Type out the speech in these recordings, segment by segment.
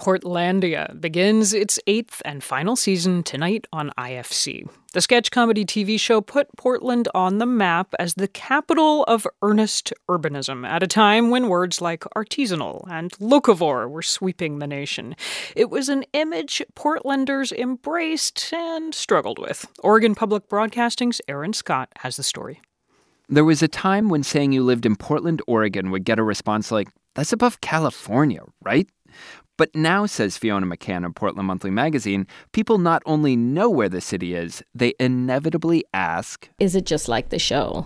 Portlandia begins its 8th and final season tonight on IFC. The sketch comedy TV show put Portland on the map as the capital of earnest urbanism at a time when words like artisanal and locavore were sweeping the nation. It was an image Portlanders embraced and struggled with. Oregon Public Broadcasting's Aaron Scott has the story. There was a time when saying you lived in Portland, Oregon would get a response like, "That's above California, right?" But now, says Fiona McCann of Portland Monthly Magazine, people not only know where the city is, they inevitably ask, is it just like the show?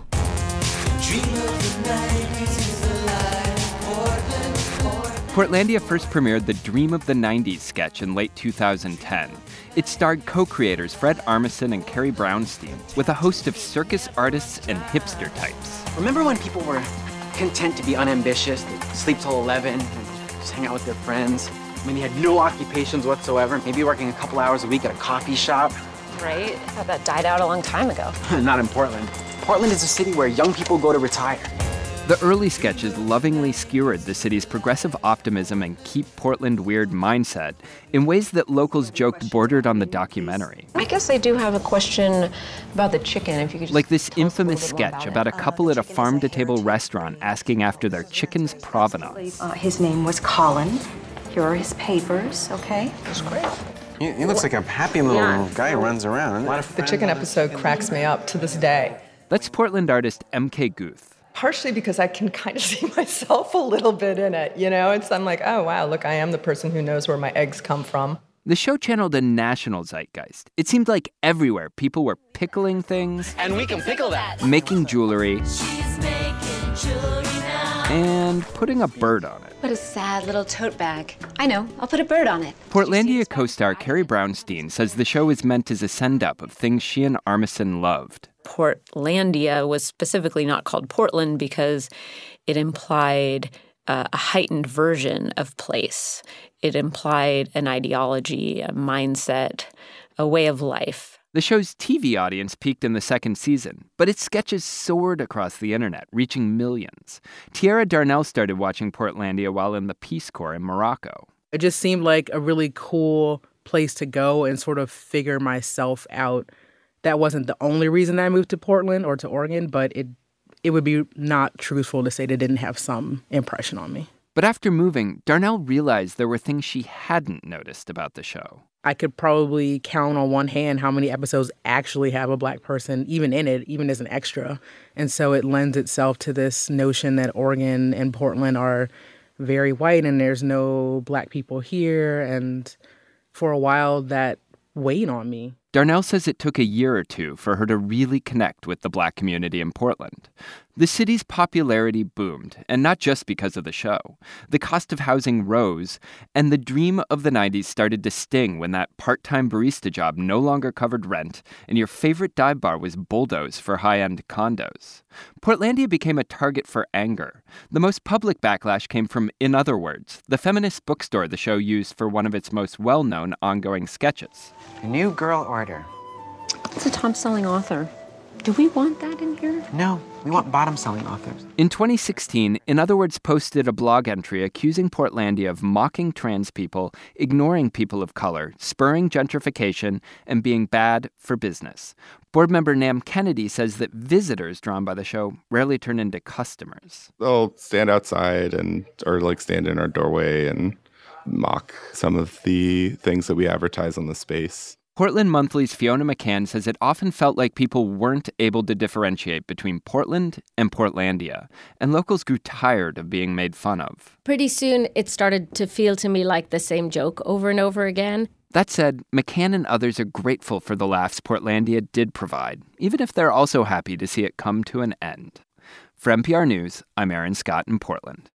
Portlandia first premiered the Dream of the 90s sketch in late 2010. It starred co-creators Fred Armisen and Carrie Brownstein, with a host of circus artists and hipster types. Remember when people were content to be unambitious, they'd sleep till 11, and just hang out with their friends? I mean, they had no occupations whatsoever, maybe working a couple hours a week at a coffee shop. Right? I thought that died out a long time ago. Not in Portland. Portland is a city where young people go to retire. The early sketches lovingly skewered the city's progressive optimism and keep Portland weird mindset in ways that locals joked bordered on the documentary. I guess I do have a question about the chicken. If you could just like this infamous sketch about a couple at a farm-to-table restaurant asking after their chicken's provenance. His name was Colin. Here are his papers, okay? That's great. He looks like a happy little guy who runs around. The chicken episode cracks me up to this day. That's Portland artist M.K. Guth. Partially because I can kind of see myself a little bit in it, you know? I'm like, oh, wow, look, I am the person who knows where my eggs come from. The show channeled a national zeitgeist. It seemed like everywhere people were pickling things. And we can pickle that. Making jewelry. She's making jewelry now. And putting a bird on it. What a sad little tote bag. I know, I'll put a bird on it. Portlandia co-star Carrie Brownstein says the show is meant as a send-up of things she and Armisen loved. Portlandia was specifically not called Portland because it implied a heightened version of place. It implied an ideology, a mindset, a way of life. The show's TV audience peaked in the second season, but its sketches soared across the internet, reaching millions. Tiara Darnell started watching Portlandia while in the Peace Corps in Morocco. It just seemed like a really cool place to go and sort of figure myself out. That wasn't the only reason I moved to Portland or to Oregon, but it would be not truthful to say they didn't have some impression on me. But after moving, Darnell realized there were things she hadn't noticed about the show. I could probably count on one hand how many episodes actually have a Black person even in it, even as an extra. And so it lends itself to this notion that Oregon and Portland are very white and there's no Black people here. And for a while, that weighed on me. Darnell says it took a year or two for her to really connect with the Black community in Portland. The city's popularity boomed, and not just because of the show. The cost of housing rose, and the dream of the 90s started to sting when that part-time barista job no longer covered rent, and your favorite dive bar was bulldozed for high-end condos. Portlandia became a target for anger. The most public backlash came from In Other Words, the feminist bookstore the show used for one of its most well-known ongoing sketches. A new girl order. It's a top-selling author. Do we want that in here? No, we want bottom-selling authors. In 2016, In Other Words posted a blog entry accusing Portlandia of mocking trans people, ignoring people of color, spurring gentrification, and being bad for business. Board member Nam Kennedy says that visitors drawn by the show rarely turn into customers. They'll stand outside or stand in our doorway and mock some of the things that we advertise on the space. Portland Monthly's Fiona McCann says it often felt like people weren't able to differentiate between Portland and Portlandia, and locals grew tired of being made fun of. Pretty soon, it started to feel to me like the same joke over and over again. That said, McCann and others are grateful for the laughs Portlandia did provide, even if they're also happy to see it come to an end. For NPR News, I'm Aaron Scott in Portland.